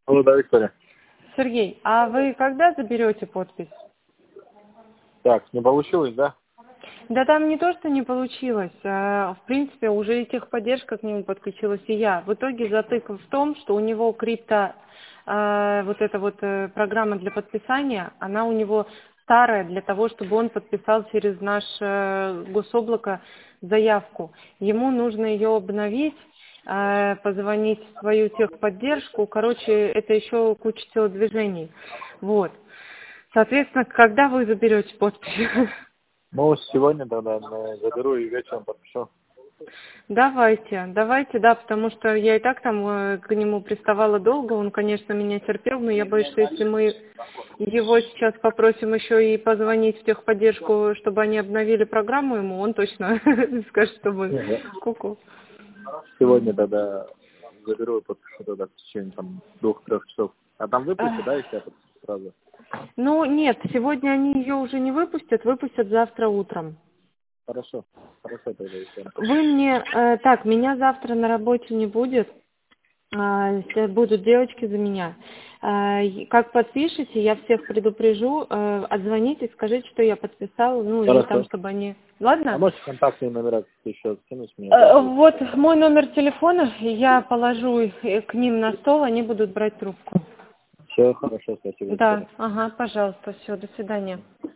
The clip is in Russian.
Алло, да, Виктория. Сергей, а вы когда заберете подпись? Так, не получилось, да? Да там не то, что не получилось. В принципе, уже и техподдержка к нему подключилась, и я. В итоге затык в том, что у него вот эта вот программа для подписания, она у него старая для того, чтобы он подписал через наше гособлако заявку. Ему нужно ее обновить, позвонить в свою техподдержку. Короче, это еще куча телодвижений. Вот. Соответственно, когда вы заберете подпись? Ну, сегодня тогда заберу и вечером подпишу. Давайте, да, потому что я и так там к нему приставала долго, он, конечно, меня терпел, но я боюсь, что если мы его сейчас попросим еще и позвонить в техподдержку, чтобы они обновили программу ему, он точно скажет, что мы ку-ку. Сегодня тогда заберу и подпишу тогда в течение там 2-3 часов. А там выпустят, да, если я подпишу сразу? Ну, нет, сегодня они ее уже не выпустят завтра утром. Хорошо тогда, Виктория. Вы мне, меня завтра на работе не будет, будут девочки за меня. Как подпишете, я всех предупрежу, отзвоните, скажите, что я подписала, ну или там, Хорошо. чтобы они... А Ладно? можете контактные номера еще скинуть мне? Вот мой номер телефона, я положу их к ним на стол, они будут брать трубку. Все хорошо, спасибо, Да, Виктория. ага, пожалуйста, все, до свидания.